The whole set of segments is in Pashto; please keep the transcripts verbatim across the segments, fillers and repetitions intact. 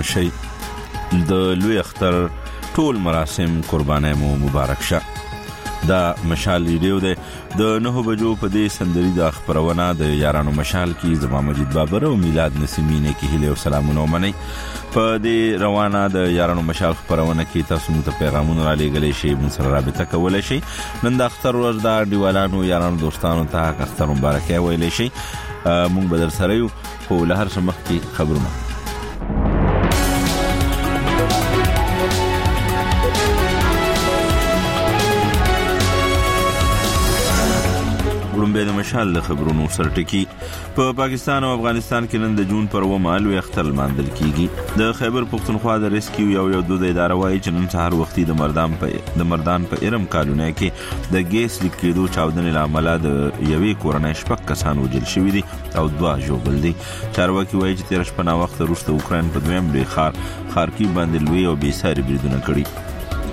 مشي. د لوی اختر ټول مراسم قربانۍ مو مبارک شه. دا مشال ریډیو دی. د نهو بجو په دې سندري د خبرونه د یارانو مشال کې زما مجید بابر او میلاد نسیمینه کې هیله او سلامونه ومنئ. په دې روانه د یارانو مشال خبرونه کې تاسو ته پیغامونه را لېږلی شئ، موږ سره رابطه کولی شئ. نن د اختر ورځ د انډیوالانو یارانو دوستانو ته اختر مبارکي ویلی شئ. موږ به در سره یو، خو له هر څه مخکې خبرونه. لومبه د مشال له خبرونو سرټکی. په پاکستان او افغانستان کې نن د جون پر اومه لوی اختر لمانځل کیږي. د خیبر پختونخوا د ریسکیو یو یو دوه اداره وايي چې نن سهار وختي د مردان په د مردان په ارم کالونی کې د ګیس لیک کېدو چاودنې لامل د یوې کورنۍ شپږ کسان وژل شوي دي او دوه ژوبل دي. چارواکي وايي چې تیر شپه نا وخت وروسته اوکراین په دویم لوی ښار خارکیف باندې لوی او بې ساري بریدونه کړي.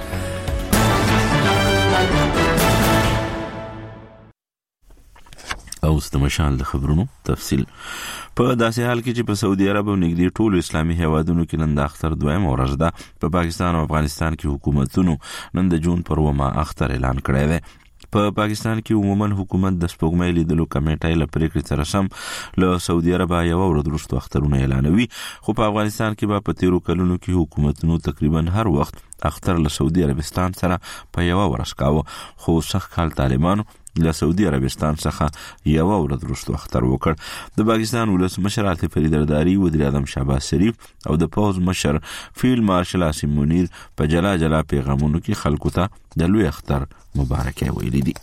اوس د مشال د خبرونو تفصیل. په داسې حال کې چې په سعودي عرب او نږدې ټولو اسلامي هیوادونو کې نن د اختر دویمه ورځ ده، په پاکستان او افغانستان کې حکومتونو نن د جون پر اومه اختر اعلان کړی دی. په پاکستان کې عموما حکومت د سپوږمۍ لیدلو کمیټې له پریکړې سره سم له سعودي عرب یو ورځ وروسته اخترونه اعلانوي، خو په افغانستان کې به په تیرو کلونو کې حکومتونو تقریبا هر وخت اختر له سعودي عربستان سره په یو ورځ کاوه، خو سخت کال طالبانو له سعودي عربستان څخه یو ورځ وروسته اختر وکړ. د پاکستان ولسمشر عاطف علي زرداري، وزیر اعظم شهباز شریف او د پوز مشر فیلډ مارشل عاصم منیر په جلا جلا پیغامونو کې خلکو ته د لوی اختر مبارکي ویلي دي.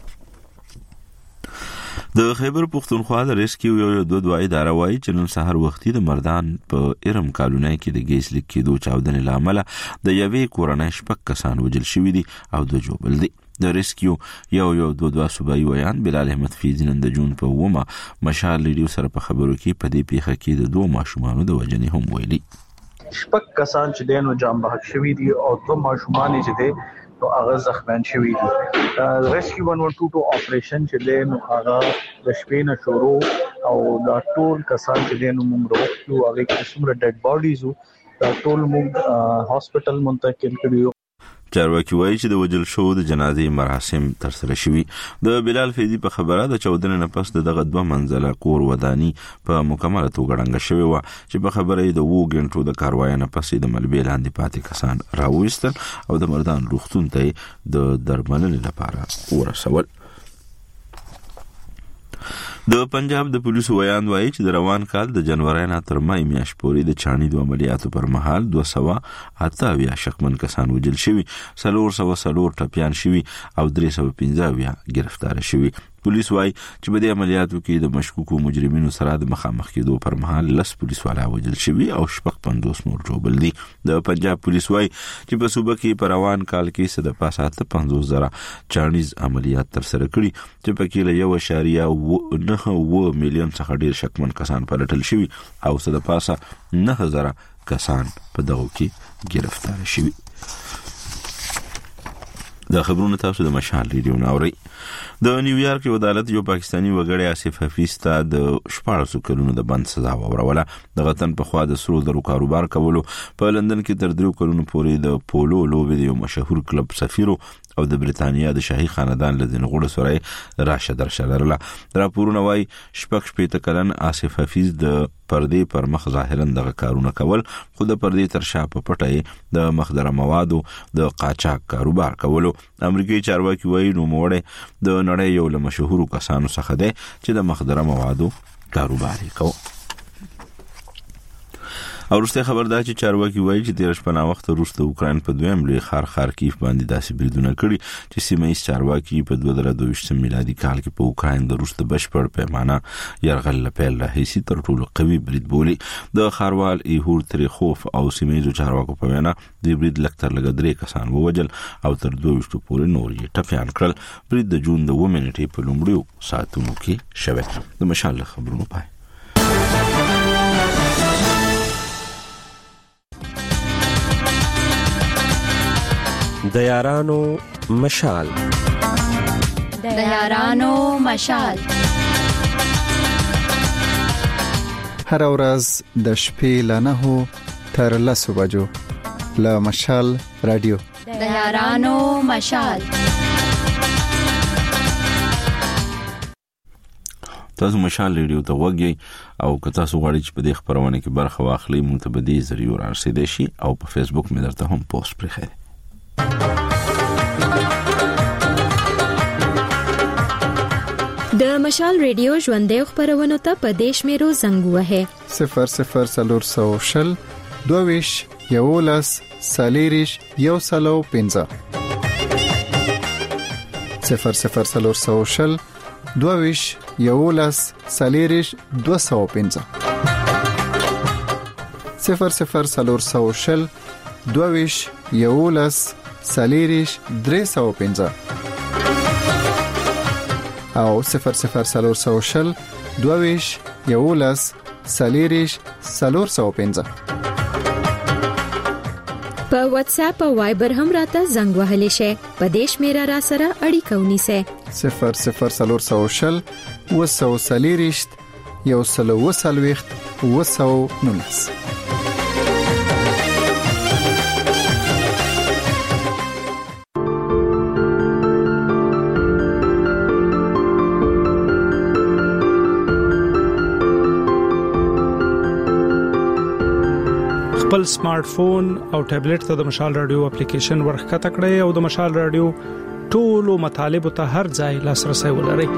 د خیبر پختونخوا د ریسکیو یو یو دوه دوه اداره وايي چې نن سهار وختي د مردان په ارم کالونی کې د ګیس لیک کېدو چاودنې لامل د یوې کورنۍ شپږ کسان وژل شوي دي او دوه ژوبل دي. د ریسکیو یو یو دوه دوه صوبایي ویان بلال احمد فیضي نن د جون په اومه مشال ریډیو سره په خبرو کې په دې پیښه کې د دوه ماشومانو د وژنې هم ویلي. شپږ کسان چې دینو جام بحق شوي دي او دوه ماشومان چې دي نو هغه زخمیان شوي دي. ریسکیو ون ون ټو ټو اپریشن چې دی نو هغه د شپې نه شروع او دا ټول کسان چې دی نو موږ روغتیو هغه کې څومره ډیډ باډیز وو دا ټول موږ هاسپټل منتقل کړیو. چارواکي وایي چې د وژل شوو د جنازې مراسم ترسره شوي. د بلال فیضي په خبره د چاودنې نه پس دغه دوه منزله کور وداني په مکمله توګه ړنګه شوې وه چې په خبره یې د اوو ګنټو د کاروایۍ نه پس د ملبې لاندې پاتې کسان راوویستل او د مردان روغتون ته د درملنې لپاره ورسول. د پنجاب د پولیسو ویان وایي چې د روان کال د جنوري نه تر مای میاشتې پورې د چاڼي د عملیاتو پر مهال دوه سوه اته اویا شکمن کسان وژل شوي، څلور سوه څلور ټپیان شوي او درې سوه پنځه اویا ګرفتاره شوي. پولیس وایي چې په دې عملیاتو کې د مشکوکو مجرمینو سره د مخامخ کېدو پر مهال لس پولیس والا وژل شوي او شپږ پنځوس نور ژوبل دي. د پنجاب پولیس وایي چې په صوبه کې په روان کال کې څه د پاسه اته پنځوس زره چاڼیز عملیات ترسره کړي چې پکې له یو اعشاریه نه اووه میلیون څخه ډېر شکمن کسان پلټل شوي او څه د پاسه نه زره کسان په دغو کې ګرفتاره شوي. د خبرونو تاسو د مشال ریډیو ناوري. د نیویارک یو عدالت یو پاکستانی وګړی آصف حفیظ ته د شپاړسو کلونو د بند سزا وروړه. د غتن په خوا د سرو زرو کاروبار کولو په لندن کې تر دریو کلونو پورې د پولو لوبې د یو مشهور کلب سفیرو او د بریتانیا د شاهي خاندان له ځینو غړو سره راشه درشه لرله. راپورونه وایي شپږ شپېته کلن آصف حفیظ د پردې پر مخ ظاهرا دغه کارونه کول، خو د پردې تر شا په پټه د مخدره موادو د قاچاق کاروبار کولو. امریکایي چارواکي وایي نوموړی د نړۍ یو له مشهورو کسانو څخه دی چې د مخدره موادو کاروبار یې کوي. او وروسته خبر ده چې چارواکي وایي چې تیر شپه نا وخت وروسته اوکراین په دویم لوی ښار خارکیف باندې داسې بریدونه کړي چې سیمه ییز چارواکي په دوه زره دوه ویشتم میلادي کال کې په اوکراین د وروسته بشپړ پیمانه یرغل له پیل راهیسې تر ټولو قوي برید بولي. د ښاروال ایهور تریخوف او سیمه ییزو چارواکو په وینا د برید لږ تر لږه درې کسان ووژل او تر دوه ویشتو پورې نور یې ټپیان کړل. برید د جون د اووه منټې په لومړیو ساعتونو کې شوی. د مشال خبرونو پای. د یارانو مشال د یارانو مشال هر ورځ د شپې له نهو تر لسو بجو له مشال رادیو د یارانو مشال. تاسو مشال ریډیو ته وګورئ او که تاسو غواړئ چې په دې خبرونه کې برخه واخلئ مونږ ته به دې ذریعہ رارسېدئ شي او په فیسبوک مې درته هم پوسټ پرېښی. د مشال ریډیو ژوندې خبرونه ته په دیش میرو زنګ وهه صفر صفر سلور سو شل دویش یولس سالیریش یو سلو پنځه صفر صفر سلور سو شل دویش یولس سالیریش دو سو پنځه صفر صفر سلور سو شل دویش یولس سالیریش درې سو پنځه او صفر صفر سلور سو شل دویش یولس سالیریش سلور سو پنځه. په واتس اپ او وایبر هم راته زنګ وهلی شي. په دیش میرا را سره اړیکه ونیسه صفر صفر سلور سو شل وسو سالیریش یو سلو وسلويخت وسو نونس. خپل سمارټ فون او ټابلیټ ته د مشال رادیو اپلیکیشن ورخکته کړئ او د مشال رادیو ټولو مطالب ته هر ځای لاسرسي ولرئ.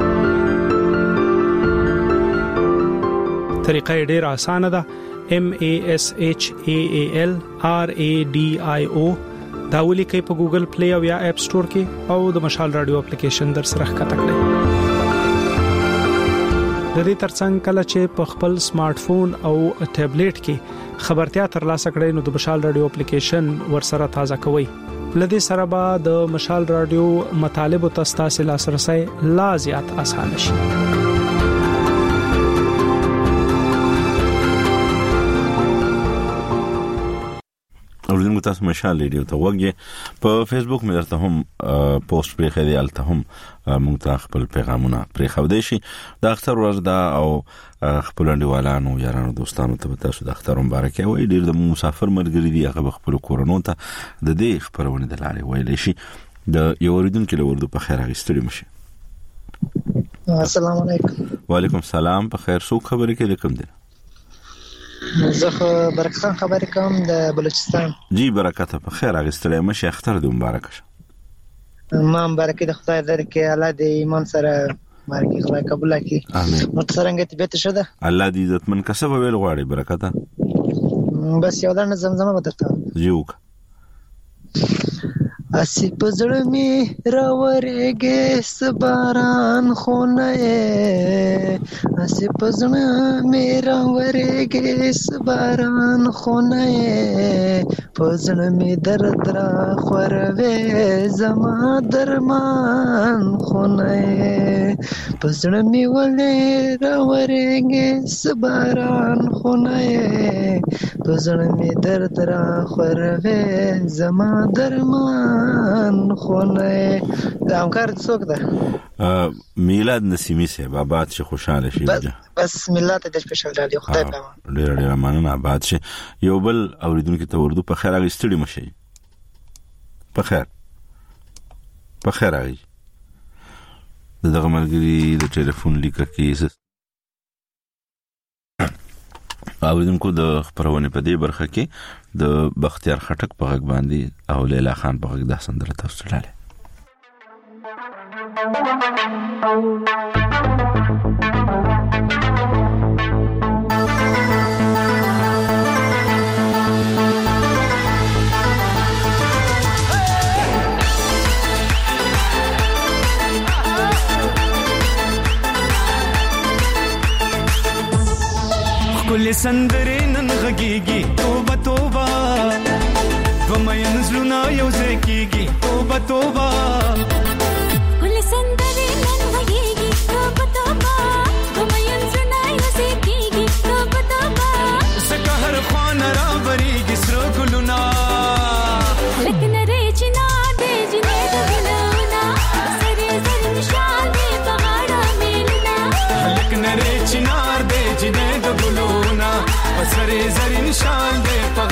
طریقه ډیره اسانه ده. M A S H A A L R A D I O دا ولیکئ په ګوګل پلی او یا اپ سٹور کې او د مشال رادیو اپلیکیشن در سره ښکته کړئ. د دې ترڅنګ کله چې په خپل سمارټ فون او ټابلیټ کې خبرتیا ترلاسه کړئ نو د مشال رادیو اپلیکیشن ورسره تازه کوئ. لدې سره به د مشال رادیو مطالب او تاسو لاسرسي لا زیات آسان شي. اوردونکو تاسو مشال ریډیو ته وګورئ. په فیسبوک مې درته هم پوسټ پرې خېدی الته هم موږ ته خپل پیغامونه پرې خو دی شي. د اختر ورځ دا او خپل انډیوالانو یارانو دوستانو ته تاسو د اختر مبارکي وایي. ډیر د مسافر مرګري دی هغه خپل کورونو ته د دې خبرونه د لارې وایي شي. د یو اوریدونکو له ورده په خیر اغستړي مشه. السلام علیکم. وعلیکم السلام. په خیر سو خبرې کې کوم دي؟ زه برکت خان خبرې کوم د بلوچستان. جی برکت په خیر اغستړي مشه. اختر دې مبارک شه. ما مبارکي د خدای درکې الله دې ایمان سره مارکی خدای قبول کړي. امين. نو څنګه طبيعت شته؟ الله دې عزتمن کسب ویل غواړي برکت. بس یو دانه زمزمه بدرته. جوک اسی پزړه می راورېږي سباران خونه اسی پزړه می راورېږي سباران خونه پزړه می درد را خوروي زما درمان خونه پزړه می ولې راورېږي سباران خونه پزړه می درد را خوروي زما درمان خونه. دا همکار څوک ده؟ میلاد نسیمی صاحب. آباد شه خوشاله شي. بس ملت د سپیشل رادیو خدای په امان. ډیر ډیر مننه. آباد شه. یو بل اوریدونکو ته ورده په خیر اغستړي مشه. په خیر په خیر اغي دغه ملګری د ټلیفون لیکه کې اوریدونکو د خبرونه په دې برخه کې د بختیار خټک په غږ باندې او لیلا خان په غږ د سندره تاسو لاله. کل سندره نن غږیږي توبه توبه وماین زلونا یو ځکیږي توبه توبه کل سندره نن غږیږي توبه توبه وماین زلونا یو ځکیږي توبه توبه سکه هر خوان را بریږي سر ګلونا لکن ریچنا دې جنې دغلونا سره زر نشان دې بغاړه میلنا لکن ریچنا دې جنې دغلونا سره زر نشان دې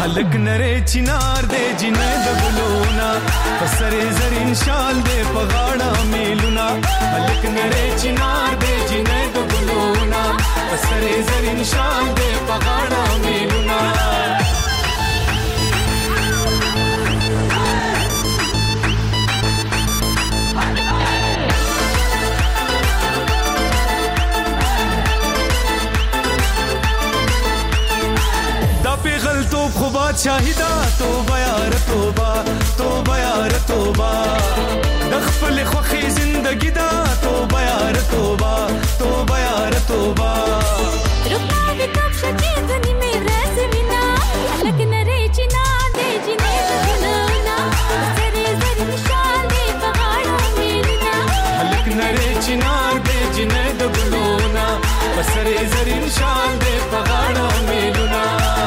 هلک نری چنار دے جنې د ګلونا پسرې زرین شال دے پغاړه میلونا هلک نری چنار دے جنې د ګلونا پسرې زرین شال دے پغاړه میلونا خو بادشاہیدا توبه یار توبه توبه یار توبه د خپل خوخي زندگی دا توبه یار توبه توبه یار توبه رکا د کب شکی دني مې رس وینا لکه نری چنا دې جنې ګلونا سره زری نشان دې پغاړه میلنا لکه نری چنا دې جنې ګلونا سره زری نشان دې پغاړه میلنا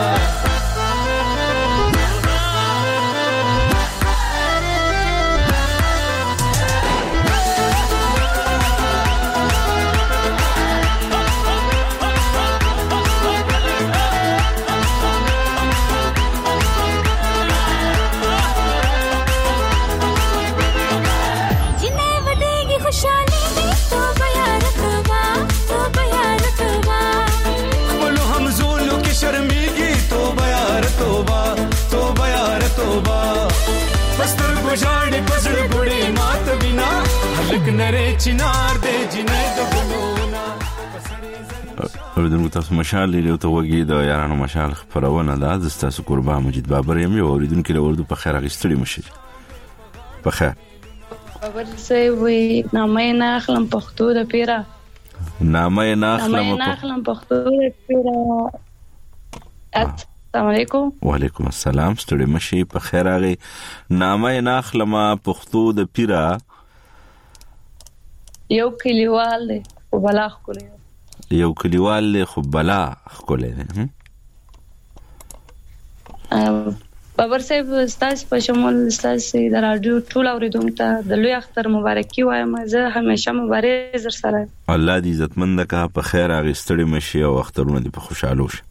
اوریدونکو تاسو مشال لیدو ته وګي د یارانو مشال خبرونه ده د تاسو قربان مجید بابر یم یو اوریدونکو له ورته په خیر اغستړي مشي په خیر بابر سي وي نامه نه اخلم پښتو د پیرا نامه نه اخلم نامه نه اخلم پښتو د پیرا السلام علیکم وعلیکم السلام ستړي مشي په خیر اغي نامه نه اخلم پښتو د پیرا یو کلیوال دی او بلا خولې یو کلیوال له خو بلا خولې نه بابر صاحب ستاسو په شمول ستاسو د رادیو ټول اوریدونکو ته د لوی اختر مبارکي وایم زه همیشه مبارک زر سره الله دې عزتمند کا په خیر اغه ستړي مشي او اخترونه دې په خوشاله شي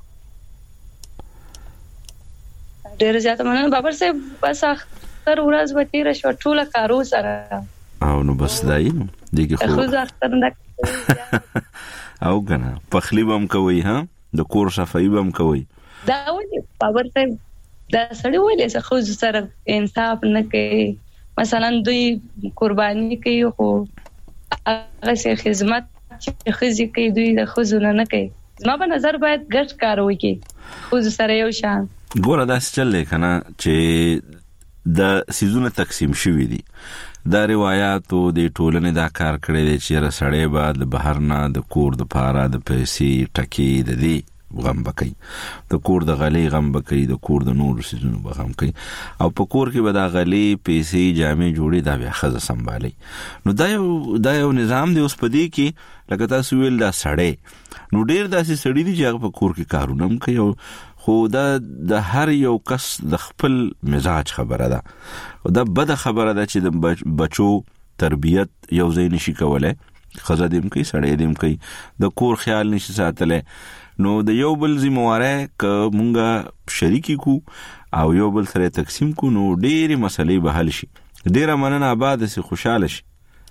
ډیر زیاته مننه بابر صاحب بس اختر ورځ به تیر شو ټول کارو سره او نو بس دای نو دغه خو خو اختر نه او کنه پخلی بم کوي ها د کور صفای بم کوي دا ولې بابر صاحب دا سړی ولې څه خو سره انصاف نه کوي مثلا دوی قرباني کوي خو هغه سي خدمت چې خزي کوي دوی د خزونه نه کوي زما په نظر باید ګټ کار وکړي خو سره یو شان ګوره دا څه چلې کنه چې د سيزونه تقسیم شوې دي دا روایت او د ټولنې دا کار کړی دی چې رسړې بعد بهر نه د کور د پاره د پیسې ټکی د دې غم بکې د کور د غلې غم بکې د کور د نور سيزونو غم کوي او په کور کې به دا غلې پیسې جامې جوړي دا بیا خزه سنبالي نو دا یو دا یو نظام دی اوس پدې کې لکه تاسو ویل دا سړې نو ډېر داسې سړې دي چې هغه په کور کې کارونه کوي خو دا د هر یو کس د خپل مزاج خبره ده او دا بد خبره ده چې د بچو تربيت یو ځای نشي کولای خزه دیم کوي سړی دیم کوي د کور خیال نشي ساتله نو د یو بل ذمہواره ک مونږه شریکی کو او یو بل سره تقسیم کو نو ډېری مسلې به حل شي ډېر مننه آباد سي خوشاله شي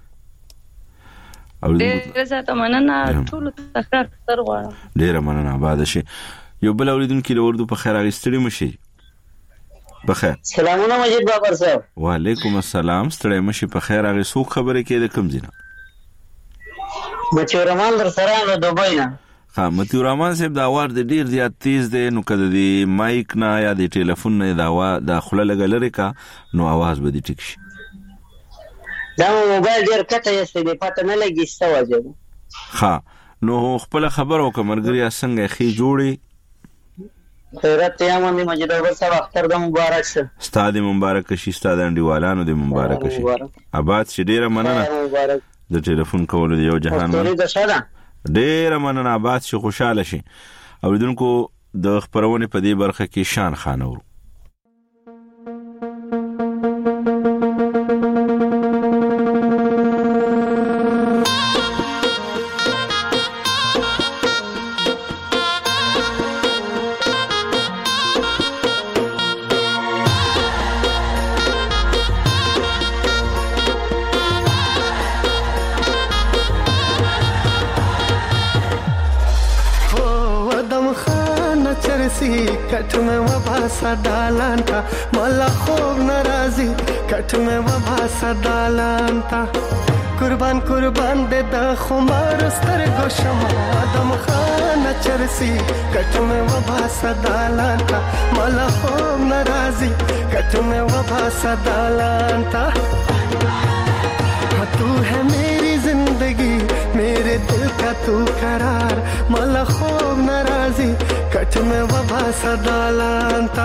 او ډېر زیاته مننه ټول تکرار تر غواړم ډېر مننه آباد شي یو بل اوریدونکو له ورته په خیر اغستړي مشي په خیر سلامونه مجید بابر صاحب وعلیکم السلام ستړي مشي په خیر اغه سو خبره کې د کم زینه متیو رحمان در سره له دوبۍ نه ها متیو رحمان صاحب دا وار د ډیر زیات تیز دی نو کده دی مایک نه یا د ټلیفون نه دا وا د خله لګلره کا نو आवाज به دي ټیک شي دا موبایل ډیر کته یې دی پته نه لګي څه وځي ها نو خپل خبر او کمرګری څنګه خي جوړي خیرت یامه می مجید بابر صاحب اختر د مبارک شه استاد مبارک شي استاد انډیوالانو د مبارک شي آباد شي ډیره مننه د ټلیفون کولو دی یو جهان ډیره مننه آباد شي خوشاله شي اوریدونکو د خبرونه په دې برخه کې شان خانور کټ مې وباسه دالان ته مالا خوب ناراضي کټ مې وباسه دالان ته قربان قربان دې د خمار سترګو شمع آدم خان چرسي کټ مې وباسه دالان ته مالا خوب ناراضي کټ مې وباسه دالان ته तू है मेरी जिंदगी मेरे दिल का तू करार मला खूब नाराजी कट में वबा सदालांता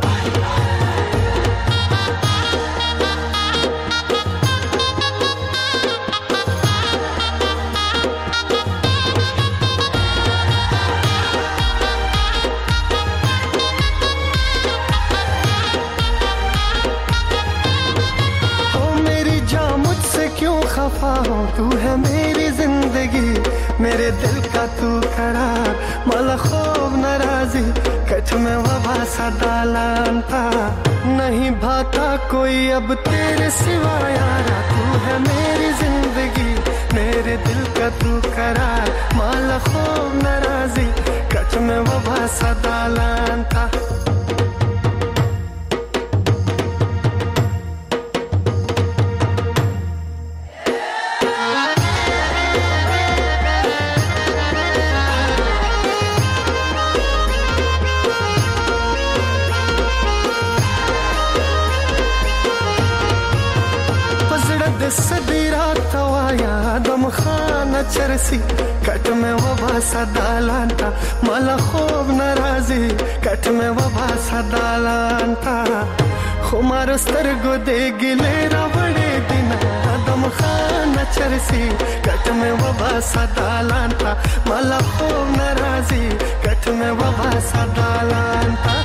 खफा हो तू है मेरी जिंदगी मेरे दिल का तू करार मला खूब नाराजी कट में वबा सदालांता नहीं भाता कोई अब तेरे सिवा यारा तू है मेरी जिंदगी मेरे दिल का तू करार मला खूब नाराजी कट में वबा सदालांता सदीरा तवाया दम खाना चरसी कट में वबा सदालांता मला खूब नाराजी कट में वबा सदालांता खुमार स्तरगो दे गिले रबड़े दिना दम खाना चरसी कट में वबा सदालांता मला खूब नाराजी कट में वबा सदालांता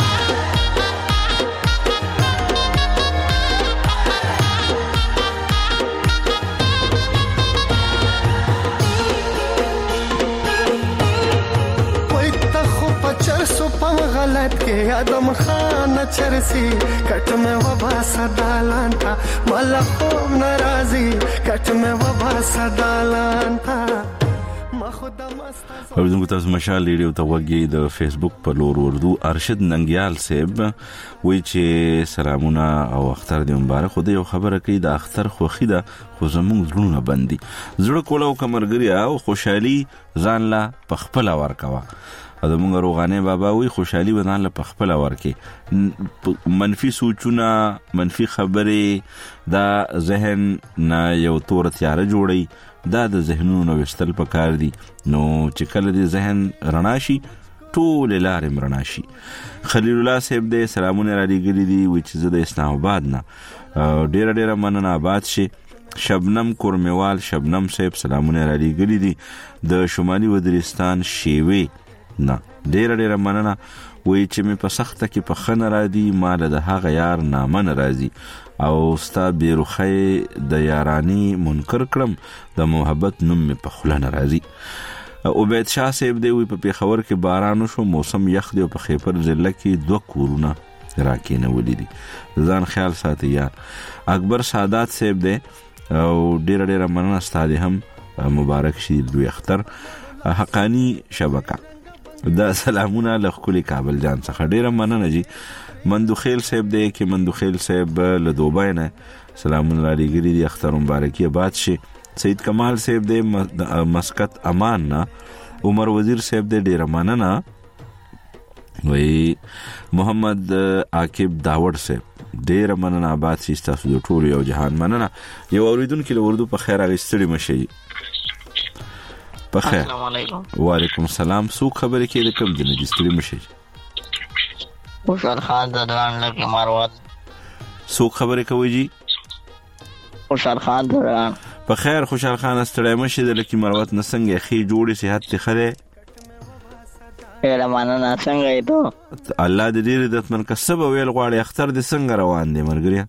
चरसो पम गलत के आदम खान चरसी कट में वबा सदालांता मला खूब नाराजी कट में वबा सदालांता اوریدونکو تاسو مشال ریډیو ته وګورئ د فیسبوک په لور اردو ارشد ننګیال صاحب وی چې سلامونه او اختر دې مبارک خو دې یو خبره کوي د اختر خوخي ده خو زموږ زړونه بندي زړه کوله او کمرګریا او خوشحالي ځان لا پخپل ورکوا د مونږ روغانه بابا وی خوشحالي ودان له پخپل ورکه منفي سوچونه منفي خبره دا ذهن نه یو تور تیار جوړي دا د ذهنونو وشتل پکار دي نو چې کله د ذهن رڼاشي ټول لارې مرناشي خلیل الله صاحب دې سلامونه را لګلې دي و چې زه د اسلام آباد نه ډېر ډېر مننه آباد شي شبنم کورمیوال شبنم صاحب سلامونه را لګلې دي د شمالي وزیرستان شیوي نه ډېر ډېر مننه وای چې مې په سخته کې په خنه را دي مال د هغه یار نامن راځي او ستا بیروخی د یارانی منکر کړم د محبت نوم مې په خلانه راځي عبید شاه صاحب دی وی په پیښور کې باران شو موسم یخ دی او په خیبر ضلع کې دوه کورونه راکینه ولیدي ځان خیال ساتي یار اکبر سادات صاحب دی او ډېر ډېر مننه ستاسو هم مبارک شي دوی اختر حقانی شبکه دا سلامونه له خولي کابل جان څخه ډیره مننه جی مندوخیل صاحب دی کې مندوخیل صاحب له دوبای نه سلامونه علی ګری دی اختر مبارکي آباد شي سید کمال صاحب دی مسقط امان نه عمر وزیر صاحب دی ډیره مننه وی محمد عاقب داوود صاحب ډیره مننه آباد شي تاسو د ټول یو جهان مننه یو اوریدونکو له اردو په خیر اغستړي مشي په خیر السلام علیکم وعلیکم السلام سو خبرې کې د کوم دنه دستړي مشي خوشحال خان دران لکه مروت سو خبرې کوي جی خوشحال خان دران په خیر خوشحال خان ستړی مشي د لکه مروت نسنګ خې جوړي صحت ته خره اله مانه څنګه ته الله دې دې د من کسب ویل غواړي اختر دې څنګه روان دي مرګریا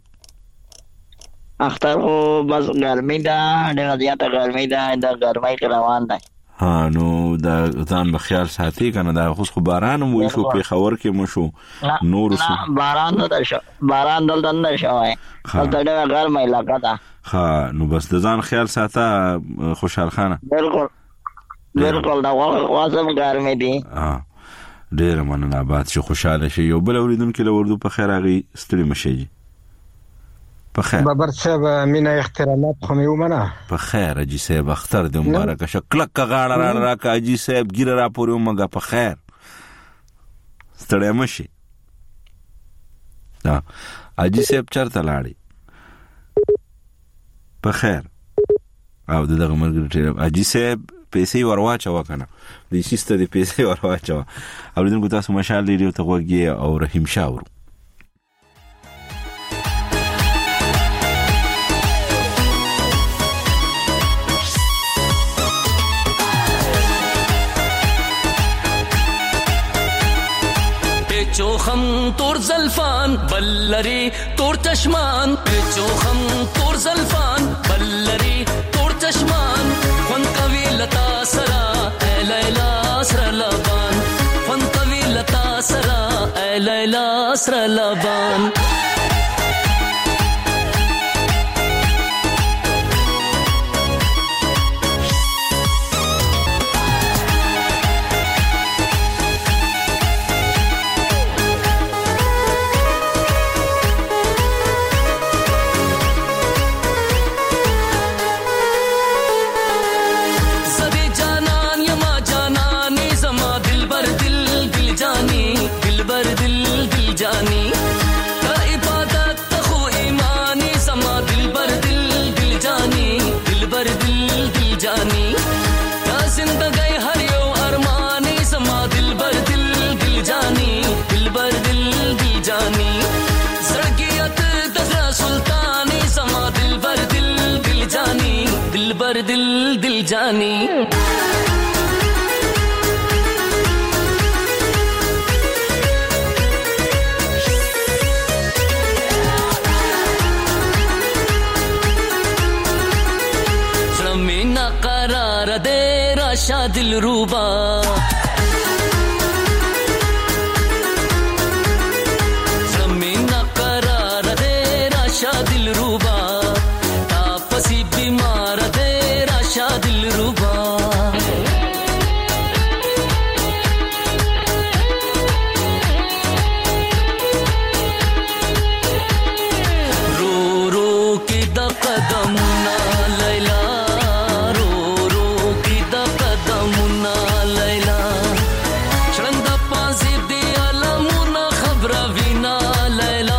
اختر خو بس ګرمي ده ډېر زیاته ګرمي ده د ګرمۍ کې روان ده ها نو دا ځان به خیال ساتي کنه دا خو خو باران مو شو په خبر کې مو شو نور شو باران نه شو باران دلته نه شوای دلته ډېر ګرمه علاقه ده ها نو بس د ځان خیال ساته خوشحال خانه بالکل بالکل دا واسم ګرمي دي ها ډیر مننه آباد شي خوشاله شي یو بل اوریدونکو له وردو په خیر اغي ستړي مشي په خیر بابر صاحب مینا احترامات خو مې ومنه په خیر اجي صاحب اختر دې مبارک شه کلک غاړه را راکا اجي صاحب ګیره را پورې ومګه په خیر ستړي مشي دا اجي صاحب چرته لاړی په خیر او دغه مرګ اجي صاحب پیسې ورواچو کنه د شيسته د پیسې ورواچو اوریدونکو تاسو مشال لري ته وګي او رحیم شاور چوخم تور زلفان بلری تور چشمان چوخم تور زلفان بلری تور چشمان خون کوي لتا سرا اے لیلا سر لبان خون کوي لتا سرا اے لیلا سر لبان दिलबर दिल दिल जानी ज़मीना करार दे राशा दिल रूबा ज़मीना करार दे राशा दिल रूबा तापसी बीमार दे राशा दिल रूबा रो रो की द कदमुना लैला रो रो की द कदमुना लैला शरंद पासी दी अलमुना खबर विना लैला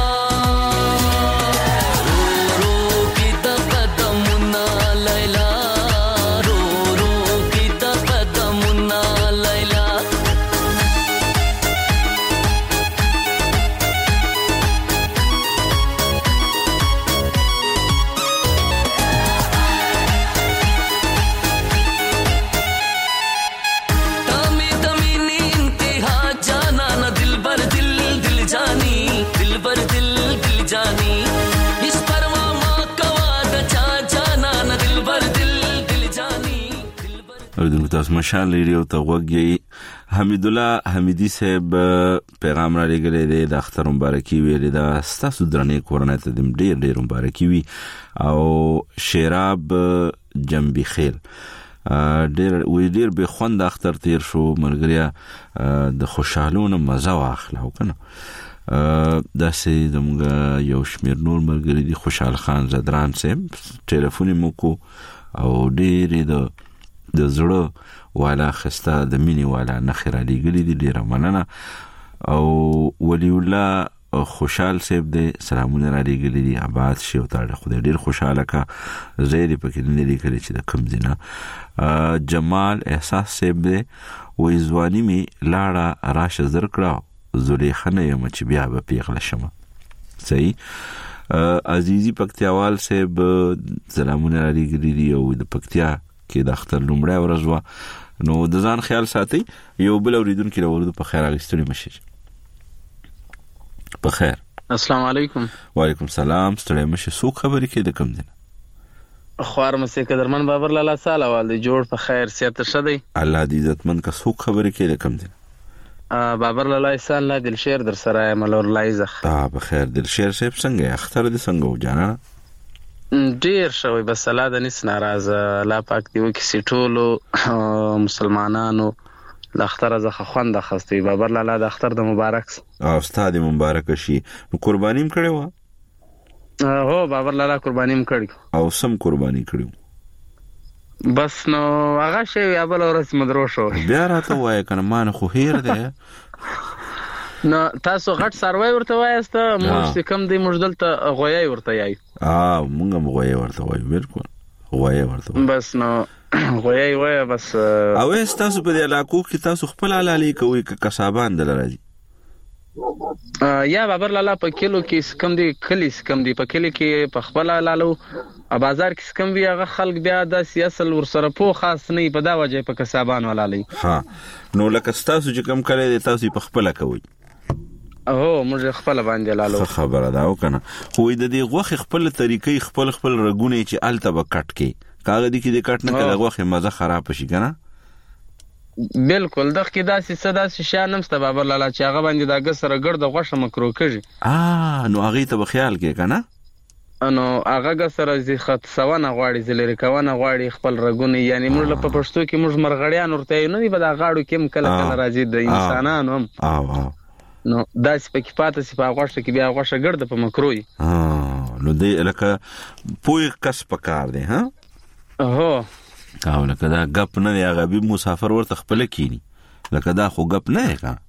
اوریدونکو تاسو مشال لري او ته وګي حمید الله حمیدی صاحب پیغام را لګلې دی د اختر مبارکي ویلې دا ستاسو درنې کورنۍ ته د ډېر ډېر مبارکي وي او شیراب جنبی خیل ډېر وی ډېر به خوند اختر تیر شو مرګریا د خوشحالونه مزه واخلو کنه دا سي دمغه یو شمیر نور مرګري دي خوشحال خان زدران صاحب ټلیفون مو کو او ډېر د د زړه والا خسته د مینی والا نخره لګلې دي ډیره مننه او ولی الله خوشحال صاحب دې سلامونه را لګلې دي آباد شي او تعالی خدای ډیر خوشاله کا زیری پکې نه لیکل چې د کم زینا جمال احساس صاحب دې وې ځواني می لاړه راشه زر کړه زلیخنه یم چې بیا به پیغله شمه صحیح عزیزی پکتیاوال صاحب سلامونه را لګلې دي او د پکتیا کې د اختر لومړی ورځ و نو د ځان خیال ساتي یو بل اوریدونکو له ورته په خیر اغستړي مشي په خیر السلام علیکم وعلیکم السلام ستړي مشي سو خبرې کې د کم دین خوار مسیح قدرمن بابر لالا ساله والدي جوړ په خیر سیرته شدی الله دې عزتمن کا سو خبرې کې د کم دین بابر لالا احسان لا دل شیر در سره ملور لایزخ اه په خیر دل شیر صاحب څنګه اختر دې څنګه و جانا ډیر شوی بس الله د نس ناراضه الله پاک دی وکي سټولو مسلمانانو د اختر زخه خوند خسته بابر لالا د اختر د مبارک او استاد مبارک شي. نو قرباني هم کړو؟ هو بابر لالا قرباني هم کړو. او سم قرباني کړو؟ بس نو هغه شی یا بل ورځ مدرو شو. بیا راته وای کنه مان خو هیر ده. نو تاسو غټ سروي ورته وایسته موږ چې کم دی موږ دلته غویای ورته یای. اه موږ هم غویای ورته وای. بالکل غویای ورته. بس نو غویای وای بس. او تاسو په دې علاقو کې تاسو خپل علالي کوي ک کسابان دل راځي؟ یا بابر لالا په کلو کې کم دی کلی کم دی په کلی کې په خپل علالو بازار کې کم وی هغه خلک بیا د سیاست ورسره په خاص نه په دا وجه په کسابان ولالي. ها نو لکه تاسو چې کم کړی تاسو په خپل کوي؟ اوه موږ خپل باندې لالو. خبره دا وکنه خو د دې غوخه خپل طریقې خپل خپل رګونه چې الته وکټ کې کاغه دي کې د کټ نه کړه غوخه مزه خراب شي کنه. بالکل دغه کې داسې صدا شانم ست بابر لالا چې هغه باندې دا ګسره ګرد غوښه مکرو کړي. اه نو هغه ته بخیال کې کنه انو هغه ګسره زی خط سوانه غواړي زلری کوونه غواړي خپل رګونه یعنی موږ په پښتو کې موږ مرغړیان ورته نه دی په دا غاړو کې کله کله راځي د انسانانو هم. اه اه نو داسې پکې پاتې سي په غوښه کې بیا غوښه ګرد په مکروي. اه نو دې لکه پوی کس پکار دی ها. هو او لکه دا غپ نه دی هغه به مسافر ورته خپل کینی لکه دا خو غپ نه دی کا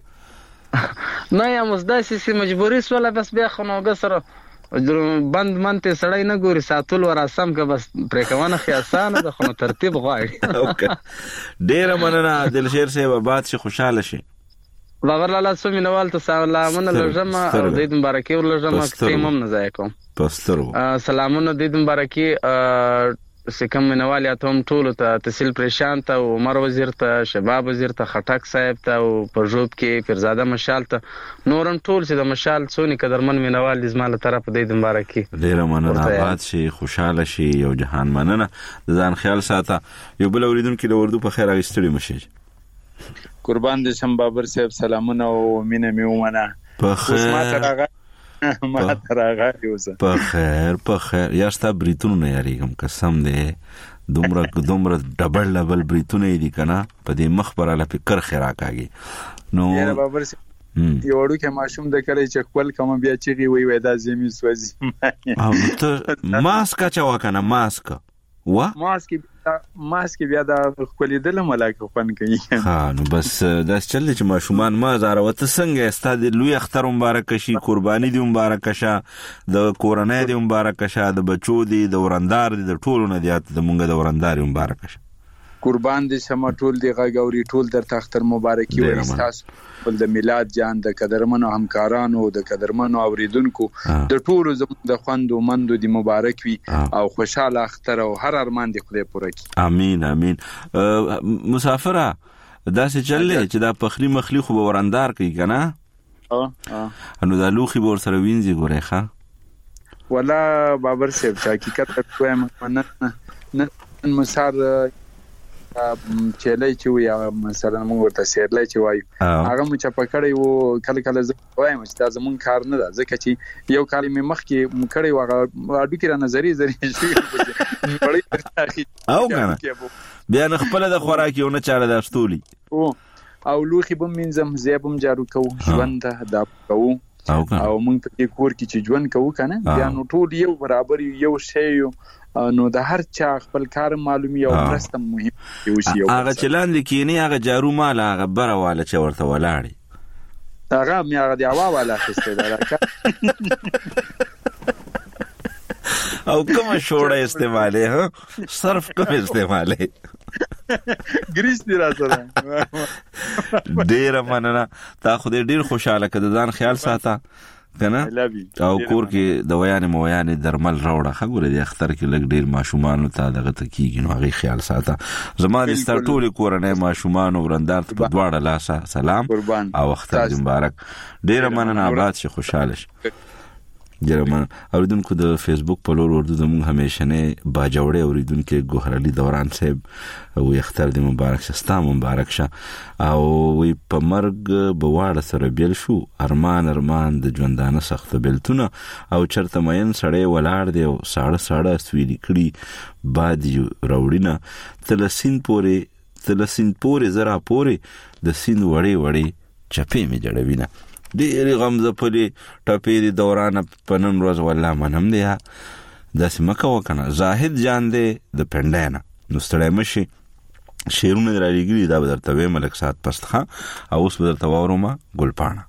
نه یا مزداسي سي مجبوري سوله بس بیا خو نو ګسره بند منته سړی نه ګوري ساتول وراسم که بس پرې کوونه خیاسانه د خو ترتیب غواړي. اوکې ډیر مننه دلشیر صاحب باد شي خوشاله شي. بابر لالا سومي نوال ته سلامونه لږه او د دې مبارکي ورلږه تیم هم نه ځای کوم. پسترو سلامونه د دې مبارکي سکم منوال اتم ټول ته تحصیل پریشان ته عمر وزیر ته شباب وزیر ته خټک صاحب ته او پرجوب کې فرزاده مشال ته نورم ټول چې د مشال څونی قدرمن منوال د زماله طرف د دې مبارکي. ډیر مننه آباد شي خوشاله شي یو جهان مننه د ځان خیال ساته. یو بل اوریدونکو د اردو په خیر اغستړي مشه. قربان دې شم بابر صاحب سلامونه او مینه مې ومنه. په خیر ما تراغه یوزه. په خیر په خیر یاستا بریتونه نه یریږم قسم دې دومره دومره ډبل ډبل بریتونه دي کنه په دې مخبره لپاره کر خیرا کاږي. نو یاره بابر یو وړو کې ماشوم د کړي چې خپل کوم بیا چیغي وی وای دا زمي سوځي. او ته ماسک چا وکنه ماسک وا ماسک ماسک بیا دا خپل دل ملاک خپن کوي. ها نو بس دا چل چې ماشومان ما زاره وته څنګه استاد لوی اختر مبارک شي قرباني دی مبارک شه د کورنۍ دی مبارک شه د بچو دی د ورندار دی د ټولو نه دیات د مونږ د ورندار مبارک شه. قربان دي شمه ټول دی غاوري ټول در تختر مبارکي و استاسو ول د میلاد جان د قدرمنو همکارانو د قدرمنو اوریدونکو د ټولو زموږ د خوندو مندو دی مبارک وي او خوشاله اختر او هر ارمان دی خدای پوره کړي. امين امين. مسافره داسې چلې چې دا پخلی مخلی خو ورندار کوي کنه. اه اه نو دا لوخي بور سره وینځي ګورې ښه ولا بابر صاحب حقیقت کوم نه نه مسار چلای چې وي مثلا موږ ورته سیرلای چې وایو هغه مو چا پکړی وو کله کله زه وایم چې دا زمون کار نه ده ځکه چې یو کال می مخ کې مکړی وغه اډو کې را نظری زری شي وړي او کنه بیا نه خپل د خوراک یو نه چاله د استولي او او لوخي بم منځم زیبم جارو کو ژوند دا کو او موږ په کور کې چې ژوند کوو کنه بیا نو ټول یو برابر یو شی نو د هر چا خپل کار معلومي او پرسته مهم یو شی هغه چلان لیکيني هغه جارو مال هغه بره والا چې ورته ولاړی هغه مې هغه دی اوا والا خسته درکا او کوم شوړه استعماله ها صرف کوم استعماله ګریس دی راځره ډیر مننه تا خو دې ډیر خوشاله کړه ځان خیال ساته کنه او کور کې د ویانې مو ویانې درمل راوړه خګوره د اختر کې لګ ډیر ماشومان ته دغه تکیږي نو هغه خیال ساته زما د ستړي کورنۍ ماشومان ورندار په دواړه لاسه سلام او اختر مبارک ډیر مننه آباد شي خوشاله شي. جرمن اوریدونکو د فیسبوک په لور اردو زموږ همیشنه باجوړې اوریدونکو ګوهر علي دوران صاحب او اختر د مبارک شستا مبارک شه او وی په مرګ بواړه سره بیل شو ارمان ارمان د ژوندانه سخت بیلتونه او چرته مین سړی ولاړ دی او ساړه ساړه سویلی کړي باد راوړینه تلسین پورې تل سین پورې زرا پورې د سین وړې وړې چپې می جوړوي نه ډېر غمزه پرې ټپې دی دوران په نن ورځ والله منم دی داسې مکه وکنه زاهد جان دی د پنډای نه نو ستړی مشي شعرونه را لګري دا به درته ویم لږ ساعت پست ښه او اوس به درته واورم ګلپاڼه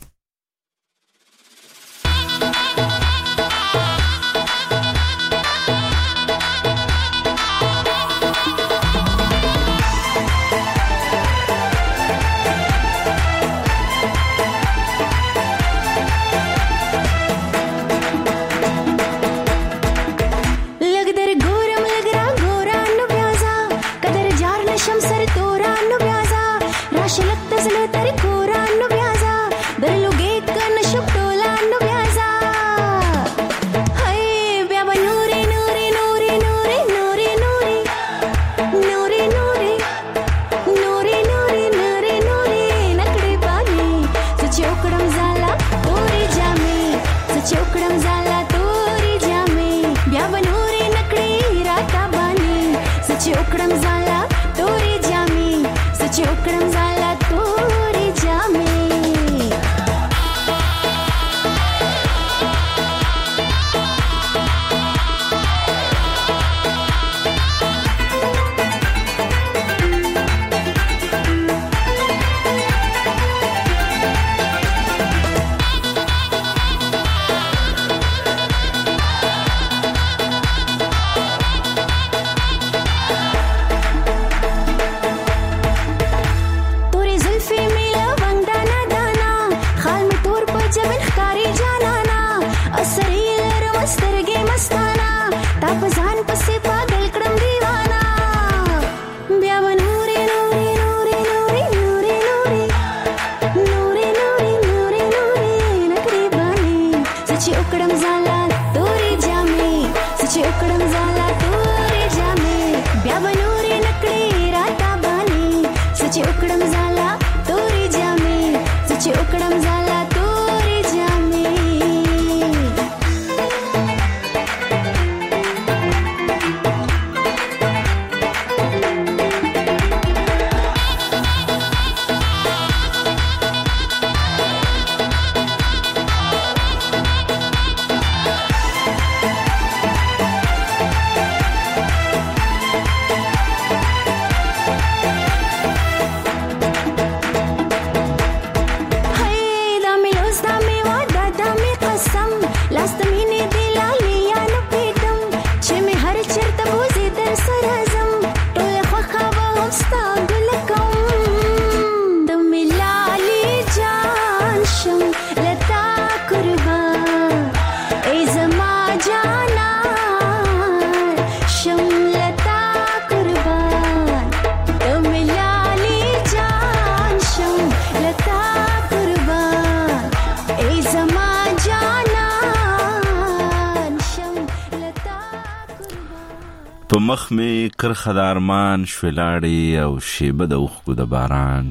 په مخ می کرخه د ارمان شولاړې او شیبه د اوښکو د باران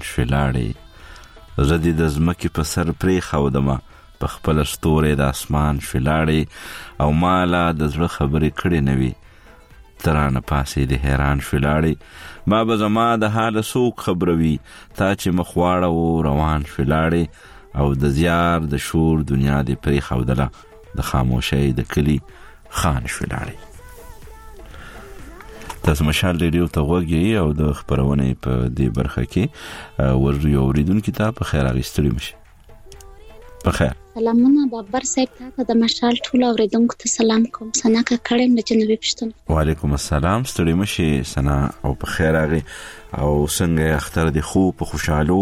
شولاړې زدي د ځمکې په سر پرې خودمه په خپل ستوري د اسمان شولاړې او مالا د زړه خبرې کړې نوي ترانه پاسې د حیران شولاړې ما به زما د حال سوق خبروي تا چې مخواړه و روان شولاړې او د زیار د شور دنیا د پرې خودله د خاموشۍ د کلی خان شولاړې تاسو مشال ریډیو ته غوږی او د خبرونه په دې برخه کې ورجو اوریدونکو ته په خیر اغستړي مشه په خیر سلامونه بابر صاحب ته د مشال ټول اوریدونکو ته سلام کوم سنا کا کړم د جنوبي پښتون وعلیکم السلام ستړي مشه سنا او په خیر اغي او څنګه اختر دي خو په خوشاله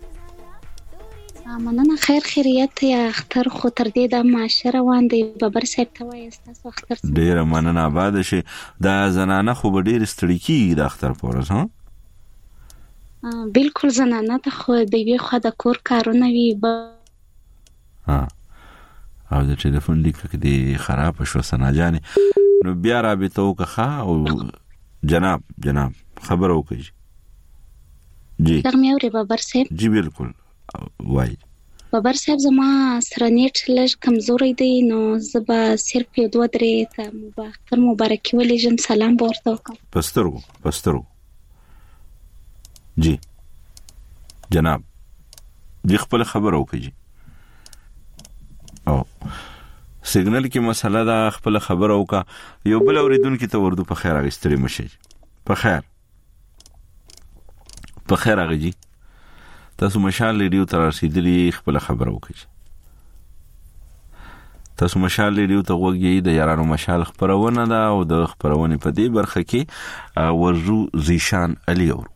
مننه خیر خیریت یا اختر خو تر دې د معاشره واندې بابر صاحب ته وایي تاسو اختر ډیر مننه آباد شي دا زنانه خو ډیر ستړي کیږي د اختر پورز ها بالکل زنانه ته خو د وی خو د کور کارونه وی ها او د ټلیفون لیک کې دی خراب شو سنا جانې نو بیا رابطه وکړه او جناب جناب خبر وکړي جی څنګه مې اوري بابر صاحب جی بالکل وای بابر صاحب زما سره نیټ لږ کمزوري دی نو زبا صرف یو دوه درې ته مبارک مبارکي ولې جن سلام ورته وکم پسترو پسترو جی جناب دی خپل خبر وکړي او سیګنل کې مسله دا خپل خبر وکا یو بل اوریدونکو ته وردو په خیر اغستري مشي په خیر په خیر اغجی تاسو مشال ریډیو تر رسیدلی خپل خبر وکړي تاسو مشال ریډیو ته وګورئ د یارانو مشال خبرونه ده او د خبرونه په دې برخه کې ورجو زیشان علي اور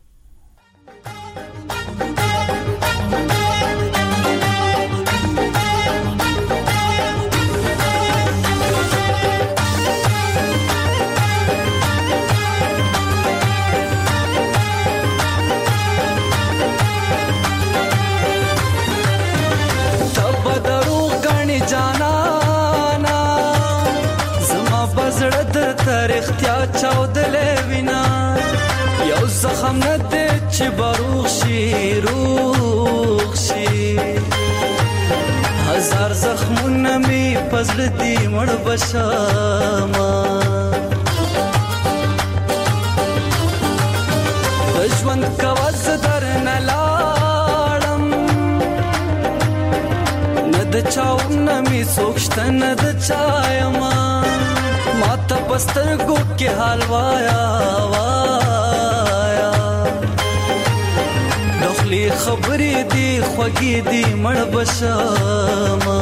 زخم نه دې چې بروغ شي روغ شي هزار زخمونه می پزړ دي مړ بشما ژوند کواز در نه لاړم نه د چاونه می سوکشته نه د چایما ماته پسترګو کې حال وایا خبرې دی خوږې دی مړ بشما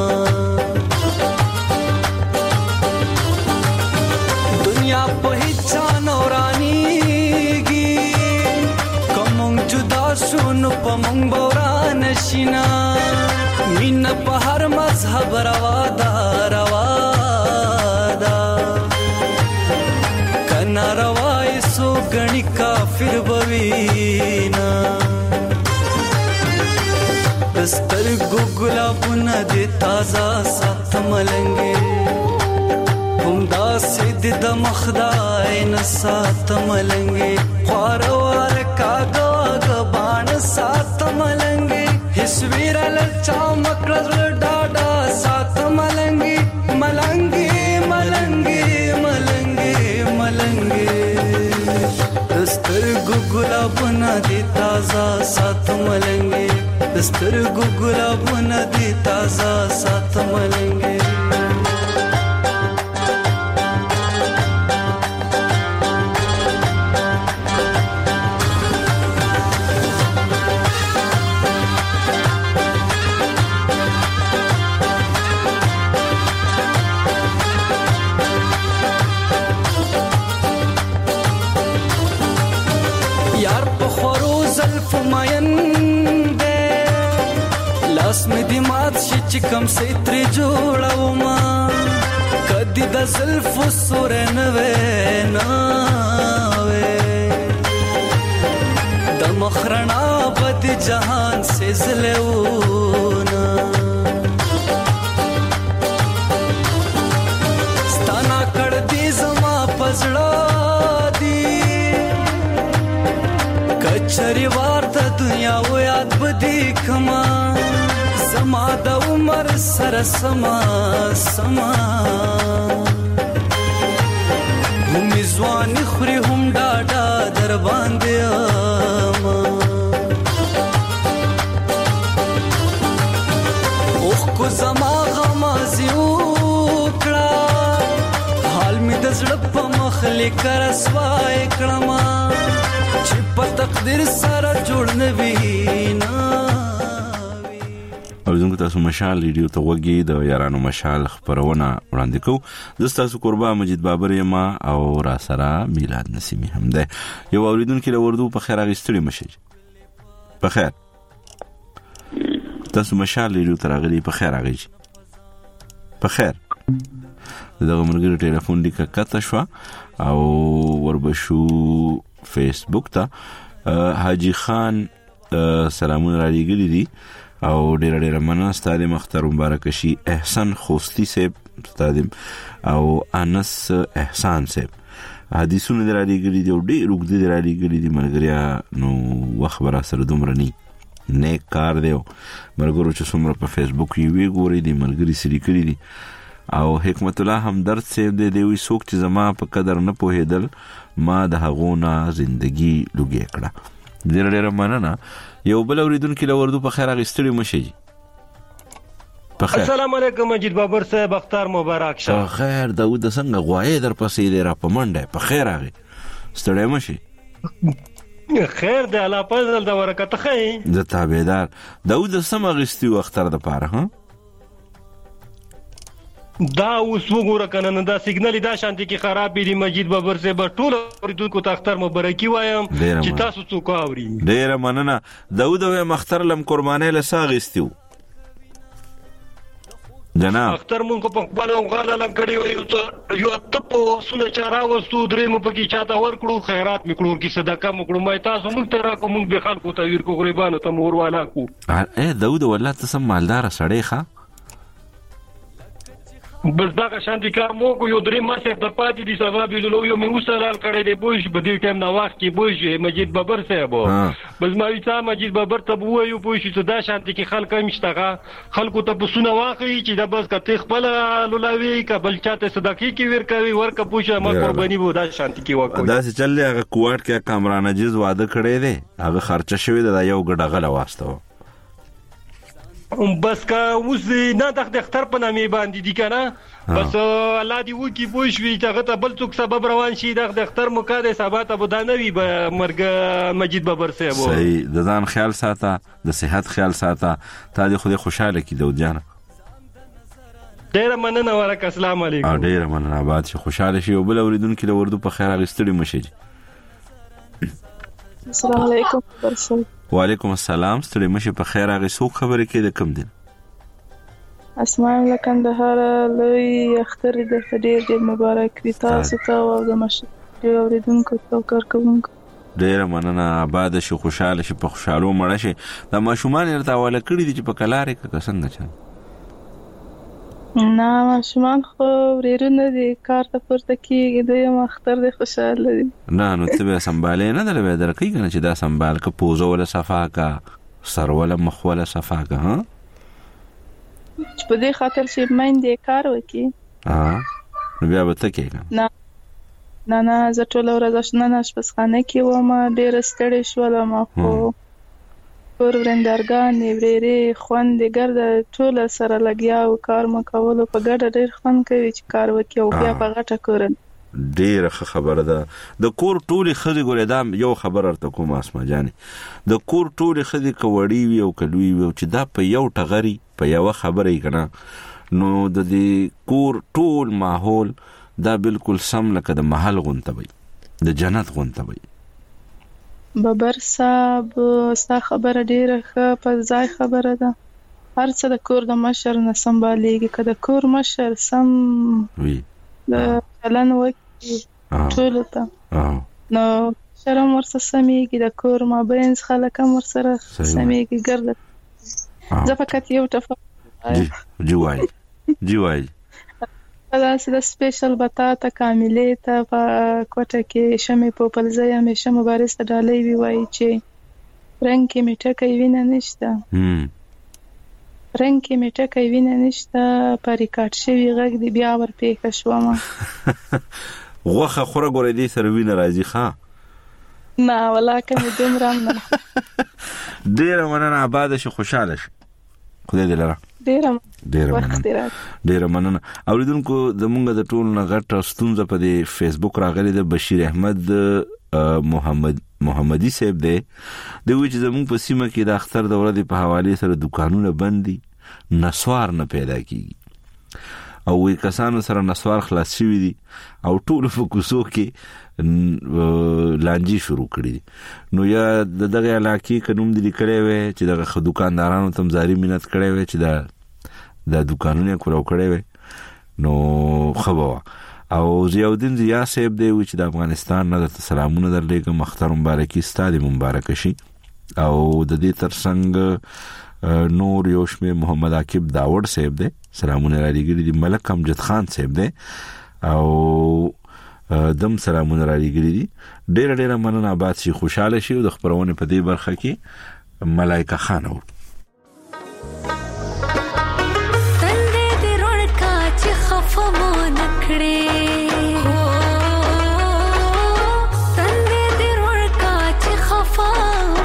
دنیا په هیڅ نورانیږي کوم جدا شو نو په مونږ بوران شینا مين په هر مذهب روا دا روا دا کنا روای سو غنی کافر بوینا دستر گلابونه دې تازه ساتم لنګي هم دا سید د مخدای نه ساتم لنګي خوروار کاغه غبان ساتم لنګي هیڅ ویرل چا مکړل ډاډا ساتم لنګي ملنګي ملنګي ملنګي ملنګي دستر گلابونه دې تازه ساتم لنګي دستر گلابونه دې تازه ساتم لنګي یار په خورو زلف ماین لاس می دی مات شي چې کم سي تر جوړاو ما کدي د زلف سور نه وې نه وې د مخرنا بد جهان سے زلهونه ستانا کړ دې زما پزړه دی کچري وار د دنیا و یاد بدی کما زما د عمر سره سما سما هم ځوان خوري هم ډاډا در باندې اما اوخ کو زما غما زیو کړه حال می د زړه په مخ لیکر سوای کړما چې په تقدیر سره جوړ نه وینا اوریدونکو تاسو مشال ریډیو ته وګورئ د یارانو مشال خبرونه وړاندې کوو د تاسو قربا مجید بابر یما او را سره میلاد نسیمی هم ده یو اوریدونکو له وردو په خیر اغستړي مشي په خیر تاسو مشال ریډیو ته راغلي په خیر اغیږي په خیر دغه مرګ ټلیفون لیکه کته شو او وربشو فیسبوک ته حاجی خان سلامونه را لګی دي او ډیر ډیر مننه ستاسو مختار مبارک شي احسان خوستی صاحب ستاسو او انس احسان صاحب حدیثونه درالي ګری دی او ډیر وګړي درالي ګری دی مرګریا نو وخبره سره دومره نه نیک کار دی مرګورو چې څومره په فیسبوک یې وی ګوري دی مرګري سری کړی دی او حکمت الله همدرد صاحب دی دی وی څوک چې زما په قدر نه پوهیدل ما د هغونه زندگی لوګي کړه ډېر ډېر مننه. یو بل اوریدونکو له وردو په خیر اغستړي مشي. السلام علیکم مجید بابر صاحب، اختر مبارک شه. په خیر داود څنګه غوای در پسې دی را پمنډه په خیر اغه ستړی مشي. خیر دی الله فضل دا برکت خې. زه تابعدار داود سم اغستی و اختر د پاره ها. دا اوس وګوره کنه دا سیګنال دا شانتي کې خراب دي مجید بابر صاحب، ټول اوریدونکو ته اختر مبارکي وایم چې تاسو څوک اوري. ډیر مننه داود و مختر لم قربانه له ساغستیو جناب. اختر مونږ په خپل غاله لم کړی یو تپو سونه چارا وستو درې مو پکې چاته ور کړو، خیرات میکړو کی صدقه مکړو، مې تاسو موږ ته راکو، موږ به خلکو ته ویر کو غریبانو ته مور والا کو. اے داود والله ته سم مالدار سړی ښا بس دا شانتي کار مو کو یو درې ماسه د پاتې دي سبب یو یو مې وسلال کړی دی بوش بده ټیم نو وخت کې بوش مجید بابر صاحب بس ما ویتا مجید بابر ته وایو بوش ته دا شانتي کې خلک مشتغه خلکو ته بسونه واخی چې دا بس کته خپل لولوي کبل چاته صدقې کې ور کوي ورکه پوښه ما قرباني وو دا شانتي کې وکړه. دا چې چلې هغه کوارت کې کامران عجز واده کړی دی هغه خرچه شوی دا یو ګډه غله واسطه بس کا اوس نه د اختر په نامې باندې دي کنه بس الله دی وکی پوښ وی چې ته بل څوک سبب روان شي د اختر مکاده ثبات ابو دانوي مرګ مجید بابر صاحب. صحیح د ځان خیال ساته د صحت خیال ساته تا دې خو خوشاله کی دود جان. ډیر مننه ورک السلام علیکم. ډیر مننه آباد شي خوشاله شي او بل اوریدونکو له وردو په خیر اغستړي مشي. السلام علیکم برسل. وعلیکم السلام ستړي مشه په خیر هغه څوک خبرې کې د کم دین اسمان لکندهار لوی اختر د ډېر ډېر مبارک وي تاسو ته او د مشه اوریدونکو ته کارکونکو. ډېر مننه آباد شي خوشاله شي په خوشالو مړ شي. د ماشومان ارته والا کړی دي چې په کلارې کې څنګه چا نه ماشومان خو ورېرونه دي کار ته پورته کېږي دوی هم اختر دی خوشحاله دي. نه نو ته به سنبالې نه در به درکې کنه چې دا سنبال که پوزه ولا صفا کا سر ولا مخ ولا صفا کا ها چې په دې خاطر چې مېندې کار وکړي ها نو بیا به ته کې نه نه نه زه ټول ورځ نه نشپسخانه کې وم ډېر ستړي شولم خو پر ورندارګان نیوري خوند ګرځ ټول سره لګیا او کار مکولو په ګډه ډېر خوند کوي چې کار وکړي او بیا په غټه کورن. ډېر خبره ده د کور ټولې خزي ګورې دا یو خبر ارته کوم اسما جانې د کور ټولې خزي کوړی وي او کلوي وي چې دا په یو ټغري په یو خبره یې کنه نو د دې کور ټول ماحول دا بالکل سم لکه د محل غونته وي د جنت غونته وي. بابر صاحب ستا خبره ډیره ښه په ځای خبره ده. هر څه د کور د مشر نه سمبالېږي که د کور مشر سم وي د چلن وکړي ټولو ته نو شرم ورسره سمېږي د کور مابینځ خلک هم ورسره سمېږي ګرده. زه فقط یو ټفه جی وایي جی وایي داسې د سپیشل بطاطا کاملې ته په کوټه کې شمې په پلزه همیشه مبارز ته ډالۍ وي وایي چې رنګ کې مې ټکی وینه نشته رنګ کې مې ټکی وینه نشته په ریکارډ شوي غږ دی بیا ورپېښه شومه. غوښه خوره ګورې دې سره وینه راځي ښه نه ولاکه مې دومره هم نه. ډېره مننه آباده شي خوشحاله شي خدای دې لره. ډېره ډېره مننه ډېره مننه. اوریدونکو زمونږ د ټول نه غټه ستونزه په دې فیسبوک راغلې ده. بشیر احمد محمد محمدي صاحب دی د وی چې زمونږ په سیمه کې د اختر د ورځې په حواله سره دکانونه بند دي نسوار نه پیدا کیږي او وی کسانو سره نسوار خلاص شوی دي او ټول فوکسو کې لانجی شروع کړی دي. نو یا د دغه علاقې قانون دی کړی وي چې دغه دکاندارانو تم زاری مینت کړی وي چې دا د دکانونه کولو کړی وي نو خبره او زیاودین زیا صاحب دی چې د افغانستان نه د سلامونه درلېګم اختر مبارکي ستاسو مبارک شي او د دې ترڅنګ نور یو شمه محمد عاقب داوود صاحب دی سلامونه را لګري دي. ملک امجد خان صاحب دی او دم سلامونه را لګري دي. ډېر ډېر مننه آباد شي خوشاله شي او د خبرونه په دې برخه کې ملائکه خانو تندې دې روړکا چې خفه مو نکړې تندې دې روړکا چې خفه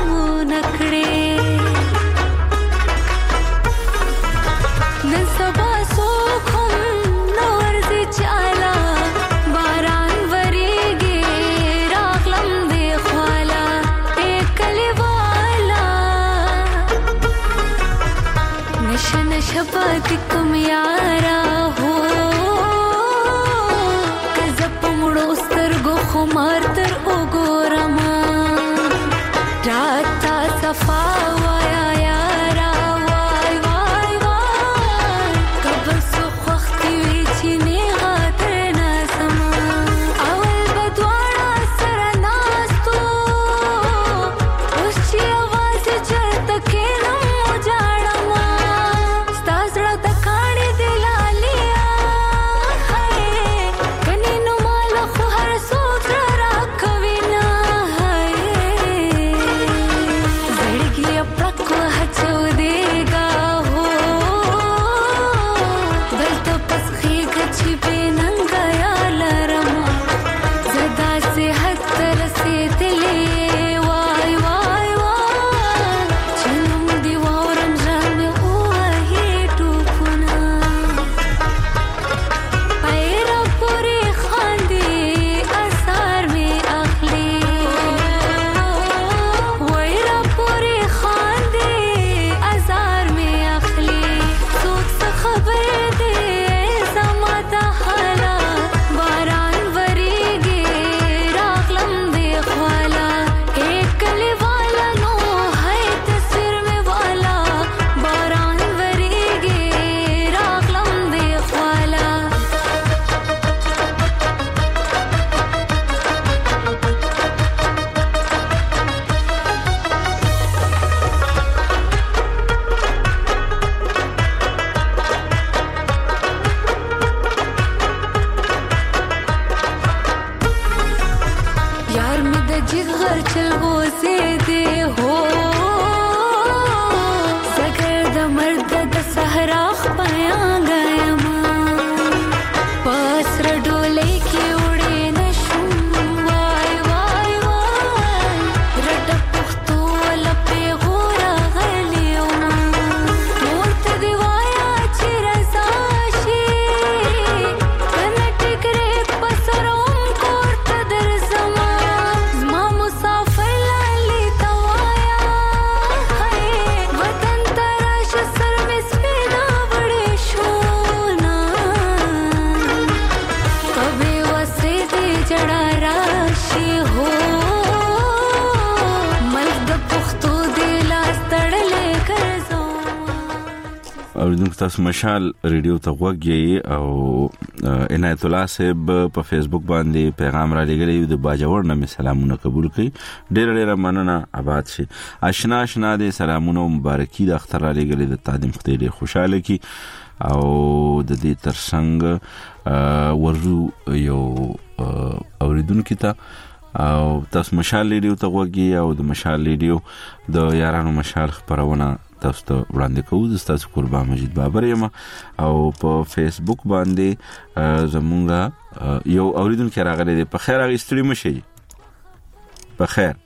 اوریدونکو تاسو مشال ریډیو ته غوږی او عنایت الله صاحب په فیسبوک باندې پیغام را لګلی د باجوړ نه سلامونه قبول کړي ډیر ډیر مننه آباد شي آشنا آشنا دې سلامونه مبارکي د اختر را لګلی د تادم خدای دې خوشاله کی او د دې ترڅنګ ورجو یو اوریدونکو ته او تاسو مشال ریډیو ته غوږی او د مشال ریډیو د یارانو مشال خبرونه تاسو ته وړاندې کوو د تاسو قربان مجید بابر یم او په فیسبوک باندې زمونږه یو اوریدونکو راغلی دی په خیر هغه ستړي مشي په خیر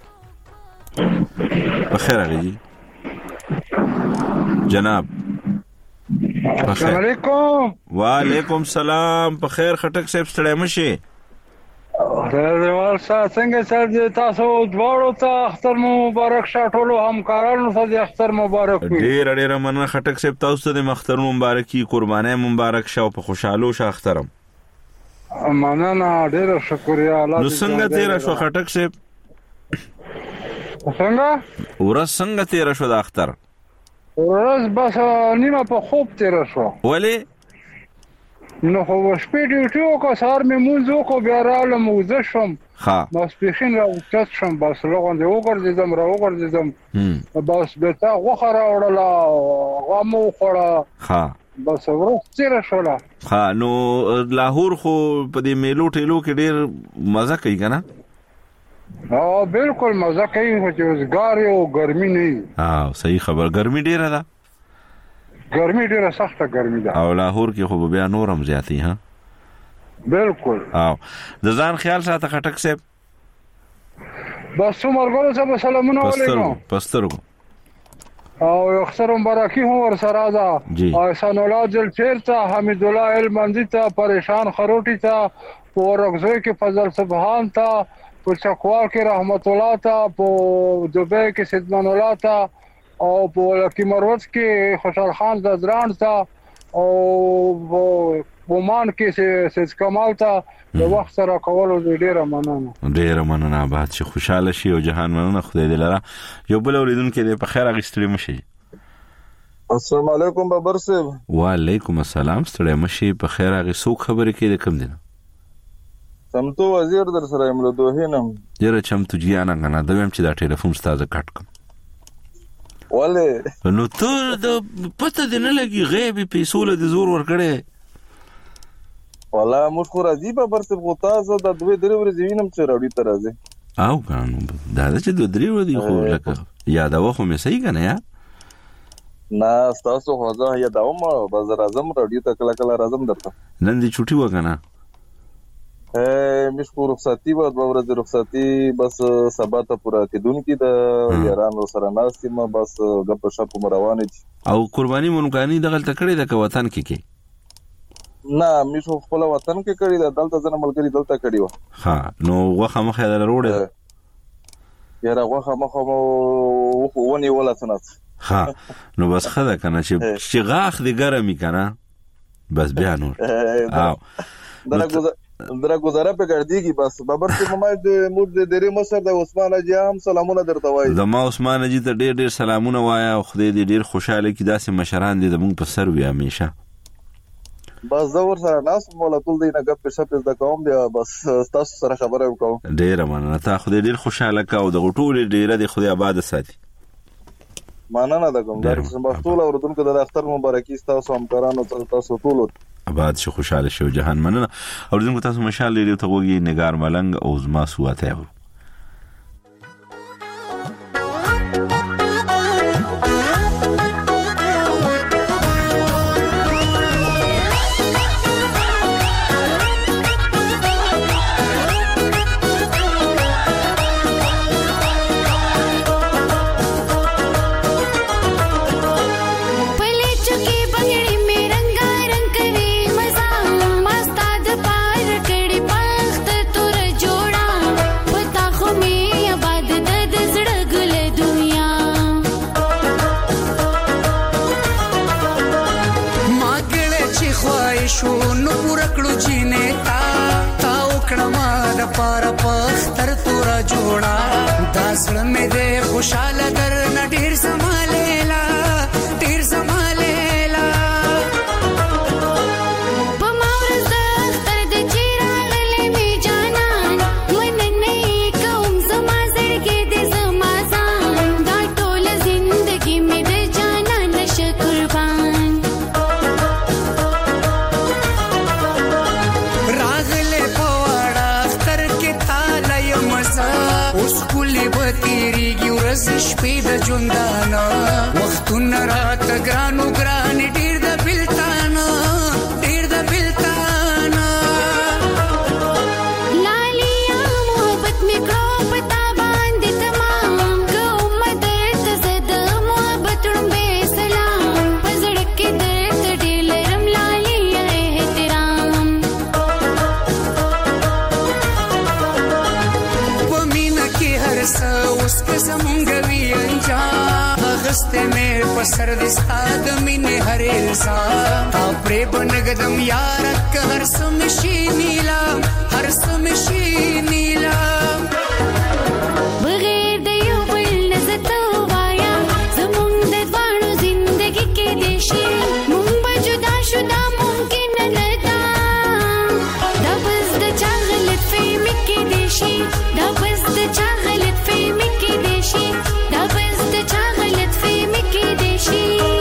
په خیر هغه جناب السلام علیکم وعلیکم السلام په خیر خټک صاحب ستړي مشي درول سات څنګه سات تاسو دواړو ته اختر مبارک شه ټولو همکارانو ته اختر مبارک وي ډیر ډیر مننه خټک صاحب تاسو ته د اختر مبارکي قرباني مبارک شه او په خوشاله شه اخترم مننه ډیر شکریا الله نو څنګه تیر شو خټک صاحب څنګه ورځ څنګه تیر شو د اختر ورځ بس نیمه په خوب تیر شو ولی نو خو شپې ډیوټي کو سهار مې مونږ کو بیا رااله موزه شم ها بس پېښین راوچت شم بس لغون دی وګرځم را وګرځم بس به تا غوخه راوړله غمو خوړه ها بس ورځ تیر شوله ها نو لاهور خو په دې میلو ټیلو کې ډیر مزه کوي کنه ها بالکل مزه کوي چې وزګار او ګرمي نه ها صحیح خبر ګرمي ډیره ده ګرمي ډیره سخته ګرمي ده او لاهور کې خو بیا نورم زیاتی ها بالکل او د ځان خیال ساته خټک صاحب بس مرګونو ته سلامونه علیکم پسترګو او اختر مبارکي هم ور سره ده احسان الله جل چیرته حمید الله المنزی ته پریشان خروټی ته ورغزوی کې فضل سبحان ته په چکوال کې رحمت الله ته په دوبه کې سیدمان الله ته او په لکی مروت کې خوشحال خان زدران ته او بومان کې سید کمال ته د وخت سره کولو ډیره مننه ډیره مننه آباد شي خوشاله شي او جهان مننه خدای دې لره یو بل اوریدونکو دې په خیر اغستلی مشي السلام علیکم بابر صاحب وعلیکم السلام ستړي مشي په خیر اغه سو خبرې کې د کم دینه سمتو وزیر در سره امر دوه نم یره چمتو جیانا کنه دویم چې دا ټلیفون ستاسو کټ کم وله نو ته د پته دې نه لګي غیبی پیسو له د زور ور کړي ولا مشکور عجیب برته غوتا زه د دوه درې ورځې وینم چې راوړی تر راځي او کنه دا چې دوه درې ورځې خو لکه یادو خو مې صحیح کنه یا نه تاسو خو ځه یادو ما بازار اعظم راوړی ته کله کله راځم درته نن دې چټي وکنه مشکور رخصتی و د ورځې رخصتی بس سبا ته پورا کېدون کې د یارانو سره ناستې ما بس غپ شپ روانه دي او قرباني مونږانی دغه تکړه د وطن کې کې نه مې خپل وطن کې کړی د دلته ځنه ملګری دلته کړی و ها نو غوخه مخه در وروړه یاره غوخه مخه مو ونی ولا سنت ها نو بس خدا کنه چې شغاخ دې ګرمي کنه بس بیا نور او درګو درا گزاره په ګرځيږي بس بابر ته مما د مور د درې مصر د عثمان اجي هم سلامونه درته وایي د ما عثمان اجي ته ډېر ډېر سلامونه وایا او خدای دې ډېر خوشاله کړي داسې مشران دي زموږ په سر وي همیشه بس زور سره ناس مولا ټول دی نه غپ شپ د کوم بیا بس تاسو سره خبره وکاو ډېر مننه ته خدای ډېر خوشاله کا او د غټول ډېر د خدای آباد ساتي مننه د کوم د ټول اوردونکو د اختر مبارکي تاسو همکارانو تاسو ټول آباد شو خوشاله شو جهان مننه اوریدونکو تاسو مشال لري ته وګي نگار ملنګ او زما سواته زړه مې دې خوشاله در نه ډیر سمالیلا ډیر سمالیلا ورځې شپې د ژوندانه وختونه راته ګرانو ګران ډېر د بلتانه ډېر د بلتانه لالیا محبت مې کړو پتا باندې تمام کوم درته زد محبت ړومبې سلام پزړ کې درته ډېر لرم لالیا احترام په مینه کې هر څه اوس که زمونږ وي انجام اغسته مې په سر دې ستا د مینې هر الزام تا پرې بنګدم یار که هر څه مې شي نیلام هر څه مې شي نیلام بغیر د یو بل نه زه ته وایم زمونږ د دواړو زندګي کې دې شي مونږ به جدا شو دا ممکن نه ده دا بس د چا غلط فهمي کې دې شي دا بس د چا غلط فهمي کې دې شي دا بس د چا غلط فهمي کې دې شي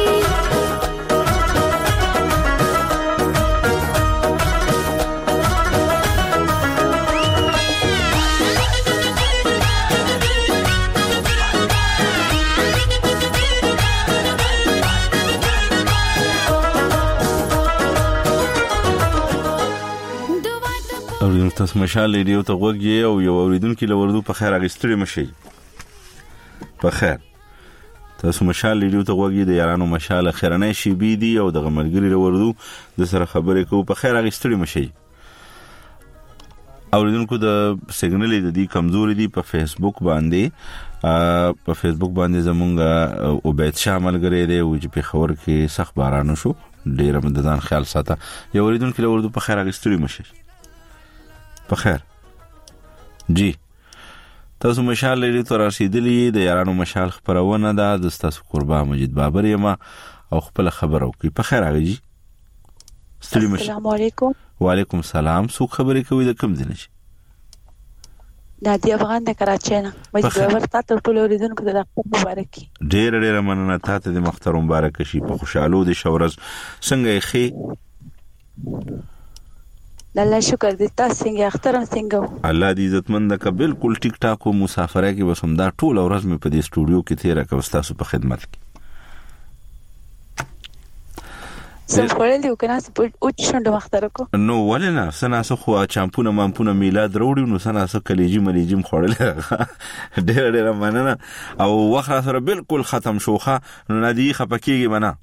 او تاسو مشال ریډیو ته وګورئ او یو اوریدونکو له وردو په خیر اغستري مشي په خیر تاسو مشال ریډیو ته وګورئ د یارانو مشال خیرنه شي بي دي او د غمرګري له وردو د سره خبرې کوو په خیر اغستري مشي اوریدونکو د سیګنل د دې کمزوري دي په فیسبوک باندې په فیسبوک باندې زمونږ او بیت شامل غړي دی او چې په خبر کې سخت باران شو ډیر مددان خیال ساته یو اوریدونکو له وردو په خیر اغستري مشي په خیر جی تاسو مشال لري تر رسیدلی د یارانو مشال خبرونه ده د تاسو قربان مجید بابر یم او خپل خبرو کوي په خیر هغه جی السلام علیکم وعلیکم السلام سو خبرې کوي د کوم دین شي نادی افغان د کراچۍ نه مجید بابر تاسو ټول اوریدونکو د اختر مبارک ډیر ډیر مننه تاسو د اختر مبارک شي په خوشاله د شورز څنګه خې الله شکر دې تاسو څنګه اختر څنګه الله دې عزتمند کا بالکل ټیک ټاک او مسافره کې وسم دا ټول ورځ مې په دې سټوډیو کې تیر کا تاسو په خدمت کې سم خپل یو کنه په او چوند مختار کو نو ولنه سنا سو خو چامپونه مامپونه میلاد وروړي نو سنا سو کلیجی ملیجم خورل ډېر ډېر مننه او وخت سره بالکل ختم شوخه نو ندی خپکیږي منا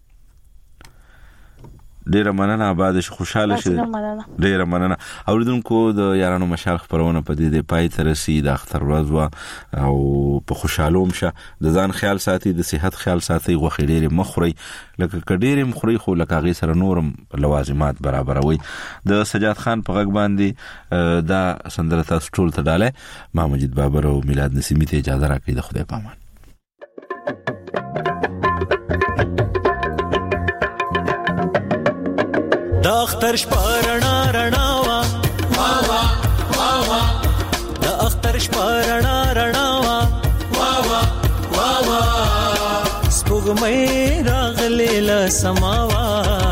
ډیر مننه آباد شي خوشاله شي ډیر مننه اوریدونکو د یارانو مشال خبرونه په دې د پای تر رسي د اختر ورځ او په خوشالوم شه د ځان خیال ساتي د صحت خیال ساتي غوخي ډیر مخوري لکه کډیر مخوري خو لکه غي سره نورم لوازمات برابروي د سجاد خان په غږ باندې دا سندره تاسو ټول ته ډاله ما مجید بابر او میلاد نسیمی ته اجازه راکړئ د خدای پامان دا اختر شپه رڼا رڼا وا وا وا وا وا دا اختر شپه رڼا رڼا وا وا وا وا وا سپوږمۍ راغلې له سما وا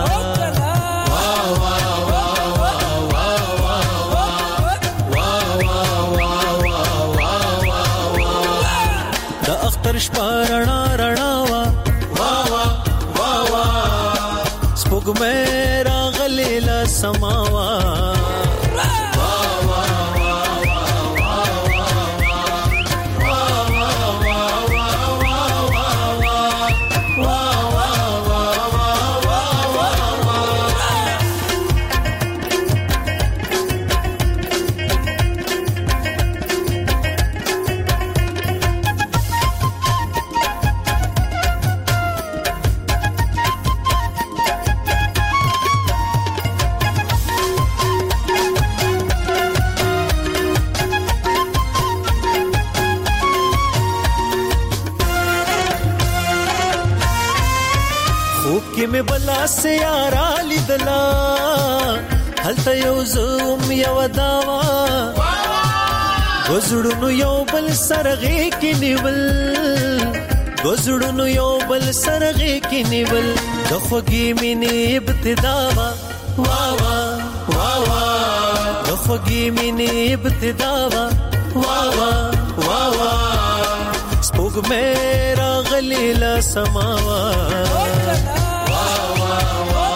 دا اختر شپه رڼا رڼا وا وا وا وا وا سپوږمۍ سماوا کې بلا سیارا لیدلا هلته یو زوم یو داوا وزړونو یو بل سرغه کې نیول وزړونو یو بل سرغه کې نیول د خوږی مینې ابتدا وا وا وا وا د خوږی مینې ابتدا وا وا وا وا سپوږ مې راغلی لا سماوا وا وا وا